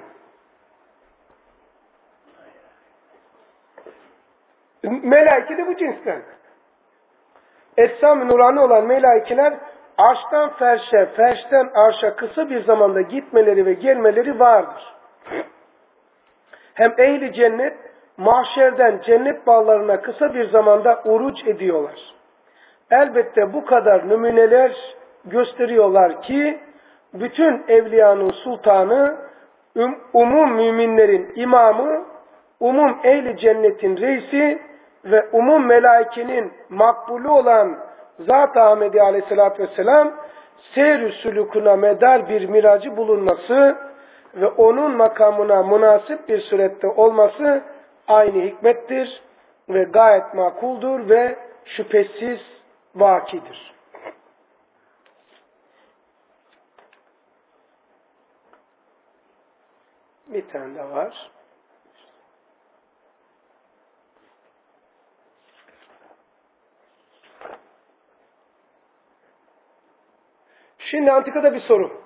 Melaike de bu cinsten. Eczam-ı nurani olan melaikeler arştan ferşe, ferşten arşa kısa bir zamanda gitmeleri ve gelmeleri vardır. Hem ehli cennet mahşerden cennet bağlarına kısa bir zamanda uruç ediyorlar. Elbette bu kadar numuneler gösteriyorlar ki bütün evliyanın sultanı, umum müminlerin imamı, umum ehli cennetin reisi ve umum melaikenin makbulü olan Zat-ı Ahmedi Aleyhisselatü Vesselam seyr-ü sülükuna medar bir miracı bulunması ve onun makamına münasip bir surette olması aynı hikmettir ve gayet makuldur ve şüphesiz vakidir. Bir tane de var. Şimdi antikada bir soru.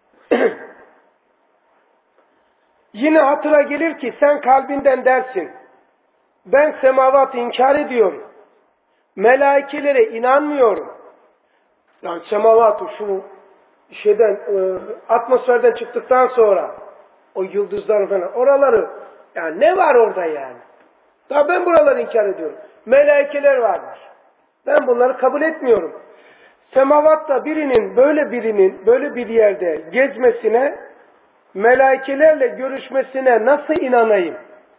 Yine hatıra gelir ki sen kalbinden dersin. Ben semavatı inkar ediyorum. Melaikelere inanmıyorum. Yani semavatı şu atmosferden çıktıktan sonra o yıldızlar falan oraları, yani ne var orada yani? Daha ben buraları inkar ediyorum. Melaikeler vardır. Ben bunları kabul etmiyorum. Semavatta birinin böyle bir yerde gezmesine, melaikelerle görüşmesine nasıl inanayım?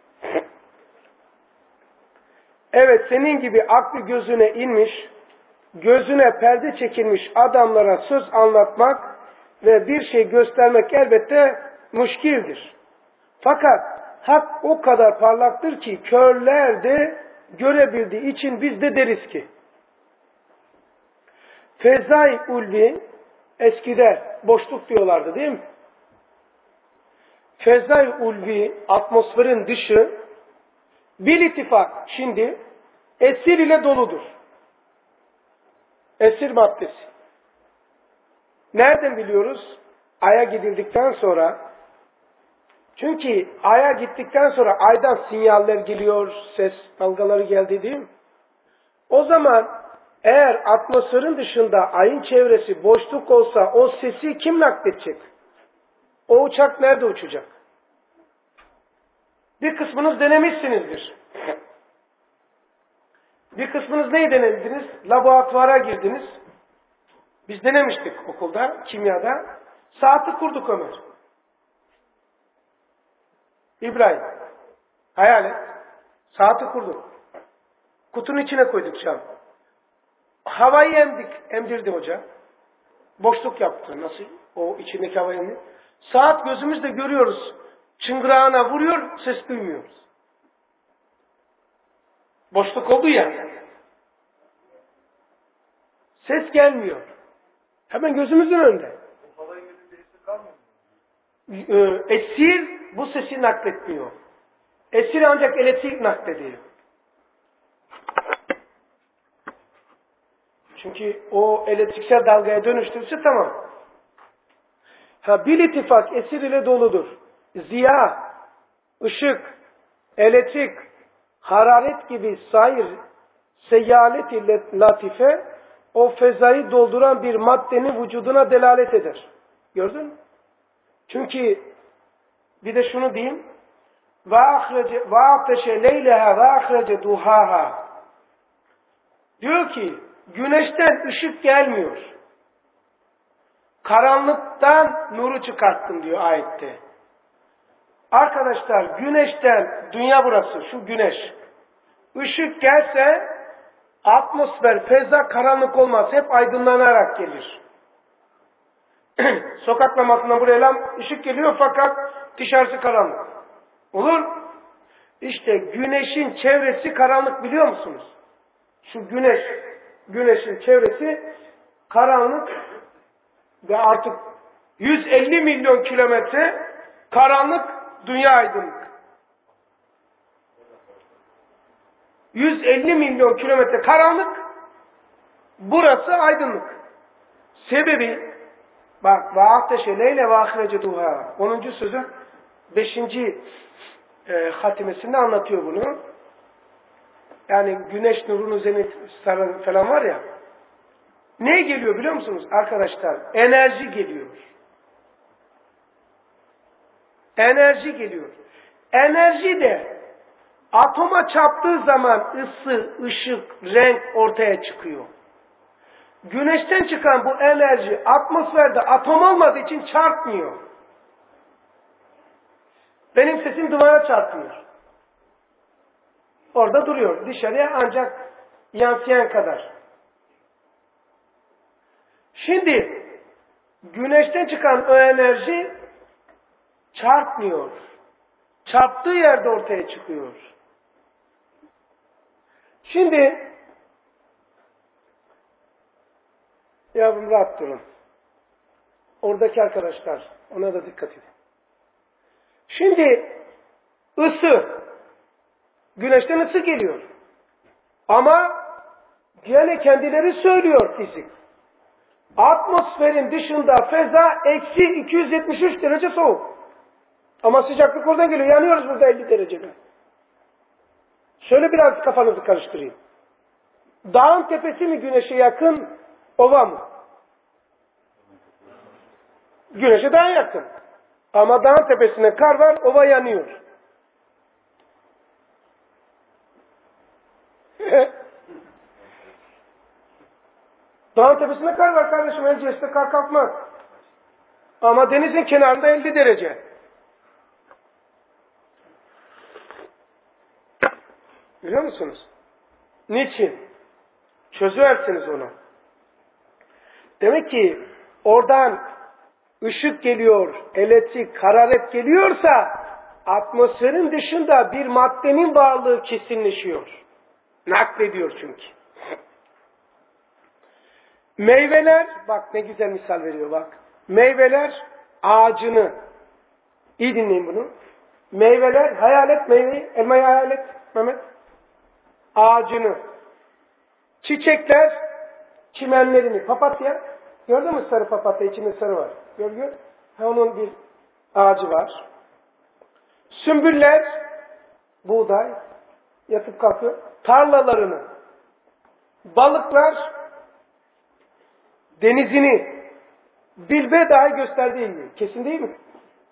Evet, senin gibi aklı gözüne inmiş, gözüne perde çekilmiş adamlara söz anlatmak ve bir şey göstermek elbette müşkildir. Fakat hak o kadar parlaktır ki körler de görebildiği için biz de deriz ki Fezai ulvi, eskide boşluk diyorlardı değil mi? Fezai ulvi, atmosferin dışı bil ittifak şimdi esir ile doludur. Esir maddesi. Nereden biliyoruz? Ay'a gidildikten sonra, çünkü Ay'a gittikten sonra Ay'dan sinyaller geliyor, ses dalgaları geldi değil mi? O zaman eğer atmosferin dışında Ay'ın çevresi boşluk olsa o sesi kim nakledecek? O uçak nerede uçacak? Bir kısmınız denemişsinizdir. Bir kısmınız neyi denediniz? Laboratuvara girdiniz. Biz denemiştik okulda, kimyada. Saati kurduk Ömer. İbrahim, hayal et. Saati kurduk. Kutunun içine koyduk cam. Havayı emdirdi hoca. Boşluk yaptı. Nasıl? O içindeki havayı emdirdi. Saat gözümüzle görüyoruz. Çıngırağına vuruyor, ses duymuyoruz. Boşluk oldu ya. Ses gelmiyor. Hemen gözümüzün önünde. Esir bu sesi nakletmiyor. Esir ancak elektrik naklediyor. Çünkü o elektriksel dalgaya dönüştürse tamam. Bil ittifak esir ile doludur. Ziya, ışık, elektrik, hararet gibi sair seyyalet ile latife o fezayı dolduran bir maddenin vücuduna delalet eder. Gördün mü? Çünkü bir de şunu diyeyim. Ve ateşe leyleha ve ahrece duhaha. Diyor ki güneşten ışık gelmiyor. Karanlıktan nuru çıkarttım diyor ayette. Arkadaşlar güneşten, dünya burası, şu güneş. Işık gelse atmosfer, feza karanlık olmaz. Hep aydınlanarak gelir. Sokak lambasından buraya ışık geliyor fakat dışarısı karanlık. Olur. İşte güneşin çevresi karanlık biliyor musunuz? Şu güneşin çevresi karanlık ve artık 150 milyon kilometre karanlık, dünya aydınlık. 150 milyon kilometre karanlık, burası aydınlık. Sebebi, bak, ve ateşe leyle ve ahrece duha. 10. sözü 5. hatimesinde anlatıyor bunu. Yani güneş nurunun üzerine saran falan var ya. Ne geliyor biliyor musunuz arkadaşlar? Enerji geliyor. Enerji geliyor. Enerji de atoma çarptığı zaman ısı, ışık, renk ortaya çıkıyor. Güneşten çıkan bu enerji atmosferde atom olmadığı için çarpmıyor. Benim sesim duvara çarpmıyor. Orada duruyor. Dışarıya ancak yansıyan kadar. Şimdi güneşten çıkan o enerji çarpmıyor. Çarptığı yerde ortaya çıkıyor. Şimdi yavrum rahat durun. Oradaki arkadaşlar ona da dikkat edin. Şimdi ısı, güneşten ısı geliyor. Ama gene kendileri söylüyor fizik. Atmosferin dışında feza eksi 273 derece soğuk. Ama sıcaklık oradan geliyor. Yanıyoruz burada 50 derecede. Şöyle biraz kafanızı karıştırayım. Dağın tepesi mi güneşe yakın, ova mı? Güneşe daha yakın. Ama dağın tepesine kar var, ova yanıyor. Dağın tepesinde kar var kardeşim. Erciyes'te kar kalkmaz. Ama denizin kenarında 50 derece. Biliyor musunuz? Niçin? Çözüversiniz onu. Demek ki oradan ışık geliyor, elektrik, hararet geliyorsa atmosferin dışında bir maddenin varlığı kesinleşiyor. Naklediyor çünkü. Meyveler, bak ne güzel misal veriyor bak. Meyveler ağacını, iyi dinleyin bunu. Meyveler, hayal et meyveyi, elmayı hayal et Mehmet. Ağacını. Çiçekler, çimenlerini, papatya. Gördün mü sarı papatya, içinde sarı var. Gör. Onun bir ağacı var. Sümbüller, buğday, yatıp kalkıyor. Tarlalarını. Balıklar, denizini. Bilbe dahi gösterdiği gibi. Kesin değil mi?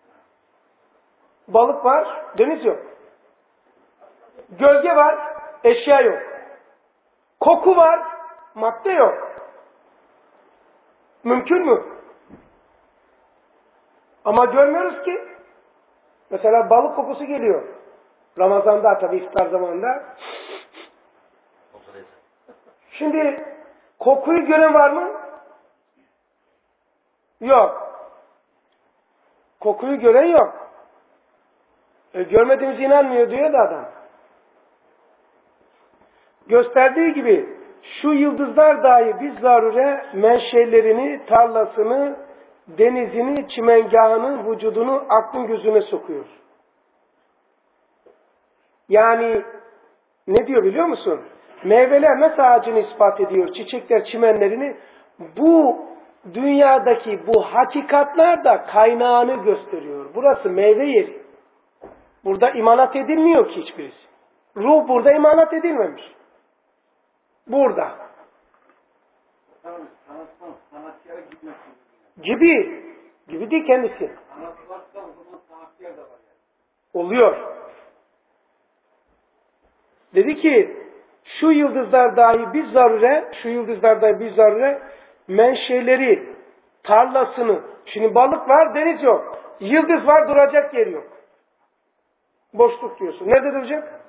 Balık var, deniz yok. Gölge var, eşya yok. Koku var, madde yok. Mümkün mü? Ama görmüyoruz ki. Mesela balık kokusu geliyor. Ramazan'da tabii iftar zamanında. Şimdi kokuyu gören var mı? Yok. Kokuyu gören yok. Görmediğimize inanmıyor diyor da adam. Gösterdiği gibi şu yıldızlar dahi biz zarure menşelerini, tarlasını, denizini, çimengahını, vücudunu aklın gözüne sokuyor. Yani ne diyor biliyor musun? Meyveler nasıl ağacını ispat ediyor, çiçekler çimenlerini, bu dünyadaki bu hakikatler de kaynağını gösteriyor. Burası meyve yeri. Burada imanat edilmiyor ki hiçbirisi. Ruh burada imanat edilmemiş. Burada. Gibi değil kendisi. Oluyor. Dedi ki şu yıldızlar dahi bir zarure menşeleri, tarlasını. Şimdi balık var, deniz yok. Yıldız var, duracak yer yok. Boşluk diyorsun. Nerede duracak?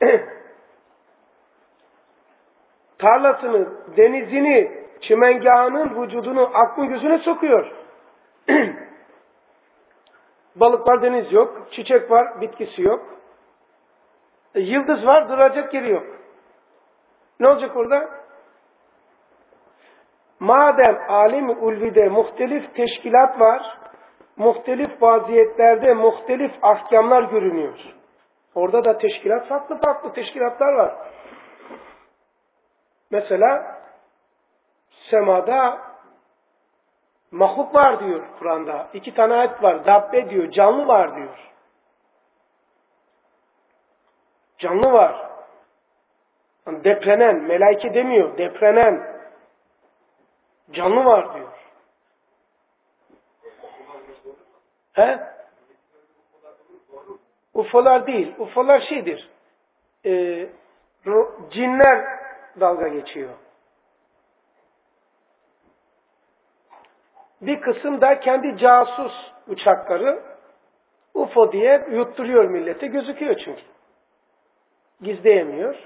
Tarlasını, denizini, çimengahının vücudunu, aklın gözüne sokuyor. Balık var, deniz yok. Çiçek var, bitkisi yok. Yıldız var, duracak yeri yok. Ne olacak orada? Madem alim-i ulvide muhtelif teşkilat var, muhtelif vaziyetlerde muhtelif ahkamlar görünüyor. Orada da teşkilat, farklı teşkilatlar var. Mesela semada mahluk var diyor Kur'an'da. 2 tane ayet var. Dabbe diyor, canlı var diyor. Canlı var. Yani deprenen, melaike demiyor, deprenen. Canlı var diyor. He? UFO'lar değil. UFO'lar şeydir. Cinler dalga geçiyor. Bir kısım da kendi casus uçakları UFO diye yutturuyor millete. Gözüküyor çünkü. Gizleyemiyor.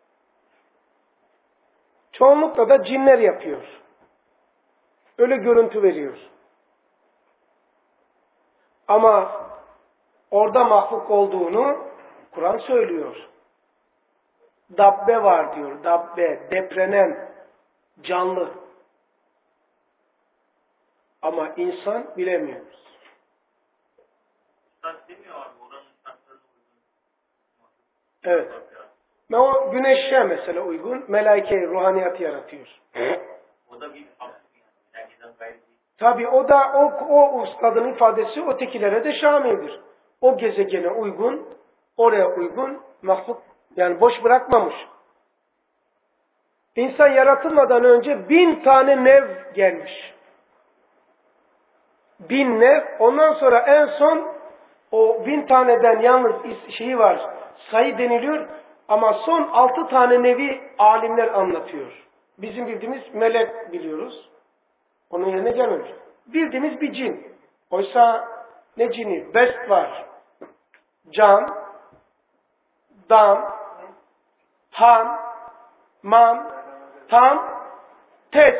Çoğunlukla da cinler yapıyor. Öyle görüntü veriyor. Ama orada mahluk olduğunu Kur'an söylüyor. Dabbe var diyor. Dabbe, deprenen, canlı. Ama insan bilemiyoruz. Evet. Ve o güneşe mesela uygun, melaike ruhaniyatı yaratıyor. O da bir Tabii o da o ustadın ifadesi ötekilere de şamildir. O gezegene uygun, oraya uygun mahluk yani boş bırakmamış. İnsan yaratılmadan önce 1000 tane nev gelmiş. 1000 nev. Ondan sonra en son o 1000 taneden yalnız şeyi var, sayı deniliyor ama son 6 tane nevi alimler anlatıyor. Bizim bildiğimiz melek biliyoruz. Onun yerine gelmemiş. Bildiğimiz bir cin. Oysa ne cini? Best var. Can, dam, han, man, tam, test.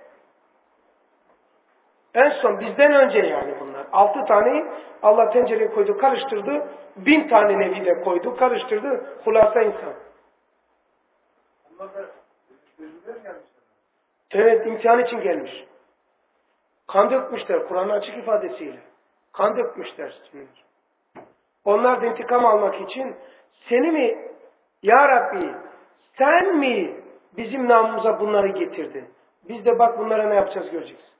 En son bizden önce yani bunlar. 6 taneyi Allah tencereye koydu, karıştırdı. 1000 tane nevi de koydu, karıştırdı. Hulasa insan. Onlar da gözümden gelmişler. Evet, imtihan için gelmiş. Kan dökmüşler, Kur'an'ın açık ifadesiyle. Kan dökmüşler. Onlar da intikam almak için seni mi, Ya Rabbi, sen mi bizim namımıza bunları getirdin? Biz de bak bunlara ne yapacağız göreceğiz.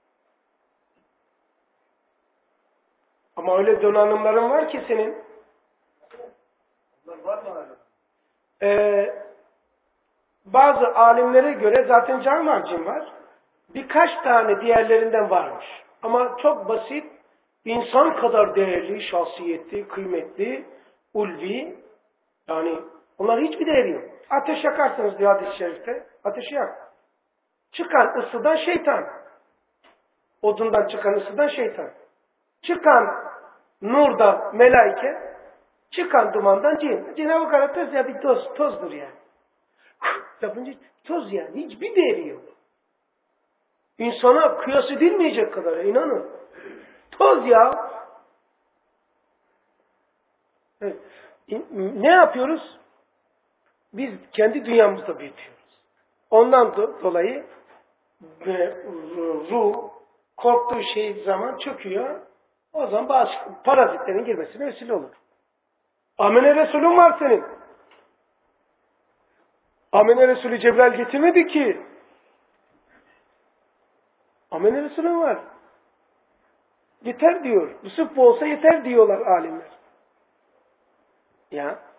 Ama öyle donanımların var ki senin. Bunlar var mı hala? Bazı alimlere göre zaten can var, cin var. Birkaç tane diğerlerinden varmış. Ama çok basit, insan kadar değerli, şahsiyetli, kıymetli, ulvi. Yani onların hiçbir değeri yok. Ateş yakarsınız diyor hadis-i şerifte. Ateşi yak. Çıkan ısıdan şeytan. Odundan çıkan ısıdan şeytan. Çıkan nurdan melaike, çıkan dumandan cin. Cenab-ı Karakter ya bir tozdur yani. Yapınca toz yani. Hiçbir değeri yok. İnsana kıyas edilmeyecek kadar inanın. Toz ya. Evet. Ne yapıyoruz? Biz kendi dünyamızda büyütüyoruz. Ondan dolayı ruh korktuğu şey zaman çöküyor. O zaman bazı parazitlerin girmesine vesile olur. Amene Resulün var senin. Amene Resulü Cebrail getirmedi ki. Ama neresine var? Yeter diyor. Bu sırf bu olsa yeter diyorlar alimler. Ya.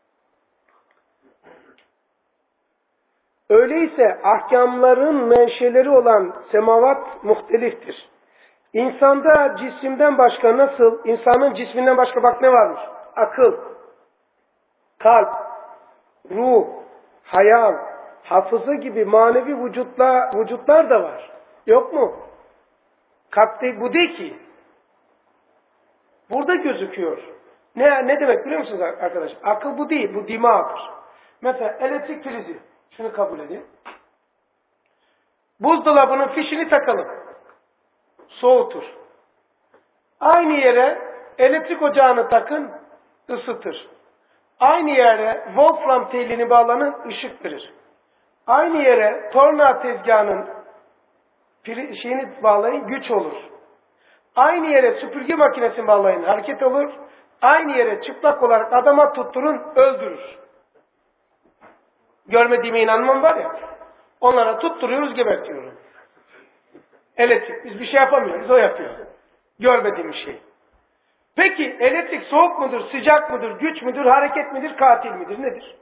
Öyleyse ahkamların menşeleri olan semavat muhteliftir. İnsanda cisimden başka nasıl, insanın cisminden başka bak ne varmış? Akıl, kalp, ruh, hayal, hafıza gibi manevi vücutlar da var. Yok mu? Kalpte bu değil ki. Burada gözüküyor. Ne demek biliyor musunuz arkadaşlar? Akıl bu değil, bu dimağdır. Mesela elektrik prizi. Şunu kabul edin. Buzdolabının fişini takalım. Soğutur. Aynı yere elektrik ocağını takın, ısıtır. Aynı yere Wolfram telini bağlanın, ışık verir. Aynı yere torna tezgahının şeyini bağlayın, güç olur. Aynı yere süpürge makinesini bağlayın, hareket olur. Aynı yere çıplak olarak adama tutturun, öldürür. Görmediğime inanmam var ya, onlara tutturuyoruz, gebertiyoruz. Elektrik, biz bir şey yapamıyoruz, o yapıyor. Görmediğim şey. Peki elektrik soğuk mudur, sıcak mıdır, güç müdür, hareket midir, katil midir, nedir?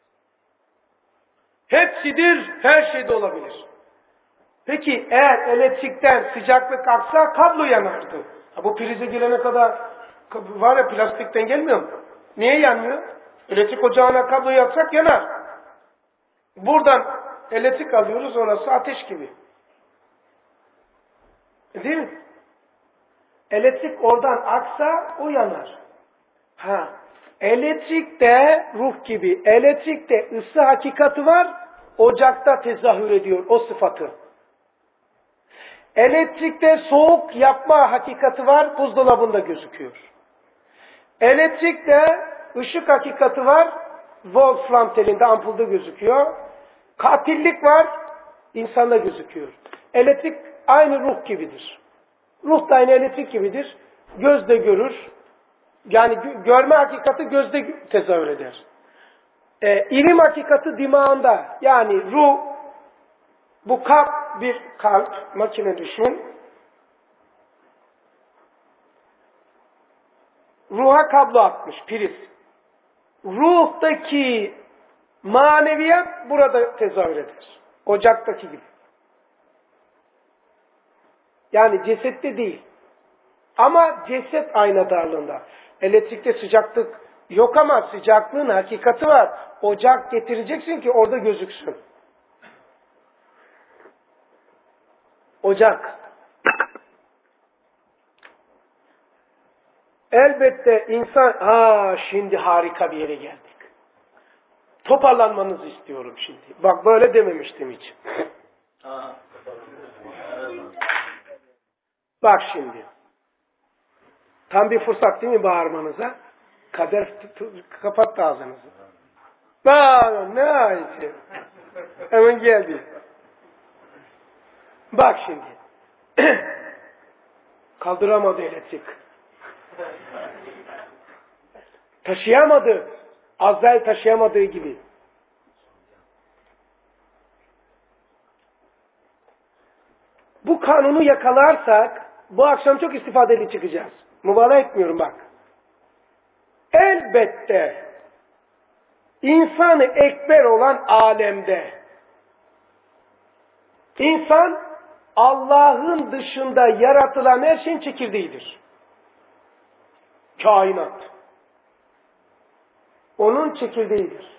Hepsidir, her şeyde olabilir. Peki eğer elektrikten sıcaklık aksa kablo yanardı. Bu prize gelene kadar var ya, plastikten gelmiyor mu? Niye yanmıyor? Elektrik ocağına kablo yaksak yanar. Buradan elektrik alıyoruz, orası ateş gibi. Değil mi? Elektrik oradan aksa o yanar. Elektrik de ruh gibi. Elektrikte ısı hakikati var, ocakta tezahür ediyor o sıfatı. Elektrikte soğuk yapma hakikati var, buzdolabında gözüküyor. Elektrikte ışık hakikati var, Wolfram telinde, ampulde gözüküyor. Katillik var, insanda gözüküyor. Elektrik aynı ruh gibidir. Ruh da aynı elektrik gibidir. Göz de görür. Yani görme hakikati gözde tezahür eder. İlim hakikati dimağında. Yani ruh, bu kalp, bir kalp, makine düşün. Ruha kablo atmış, priz. Ruhtaki maneviyat burada tezahür eder. Ocaktaki gibi. Yani cesette değil. Ama ceset ayna darlığında. Elektrikte sıcaklık yok ama sıcaklığın hakikati var. Ocak getireceksin ki orada gözüksün. Ocak. Elbette insan... şimdi harika bir yere geldik. Toparlanmanızı istiyorum şimdi. Bak böyle dememiştim hiç. Bak şimdi. Tam bir fırsat değil mi bağırmanıza? Kader kapattı ağzınızı. Bağırın, ne ayeti? Hemen geldi. Bak şimdi. Kaldıramadı elektrik. Taşıyamadı. Azrail taşıyamadığı gibi. Bu kanunu yakalarsak bu akşam çok istifadeli çıkacağız. Mübalağa etmiyorum bak. Elbette İnsan-ı ekber olan alemde insan Allah'ın dışında yaratılan her şeyin çekirdeğidir. Kainat. Onun çekirdeğidir.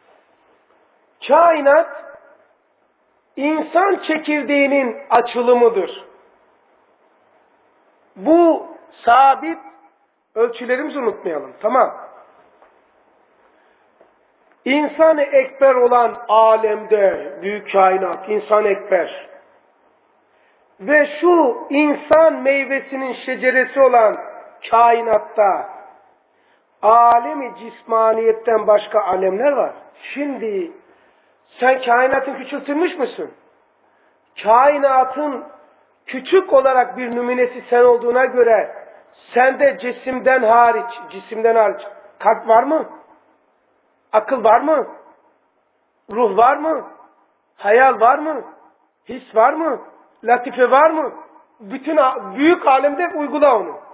Kainat insan çekirdeğinin açılımıdır. Bu sabit, ölçülerimizi unutmayalım. Tamam. İnsan-ı ekber olan alemde, büyük kainat, insan ekber. Ve şu insan meyvesinin şeceresi olan kainatta alemi cismaniyetten başka alemler var. Şimdi sen kainatın küçültülmüş müsün? Kainatın küçük olarak bir nümunesi sen olduğuna göre sende cisimden hariç kalp var mı? Akıl var mı? Ruh var mı? Hayal var mı? His var mı? Latife var mı? Bütün büyük alemde uygula onu.